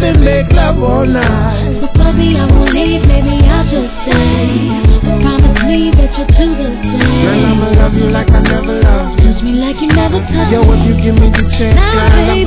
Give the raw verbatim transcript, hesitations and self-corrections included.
bed and make love all night. So baby, I won't leave, maybe I'll just stay. Promise me that you'll do the same. Girl, I'ma love you like I never loved you. Touch me like you never touched Yo, me. if you give me the chance, Now, girl, I'm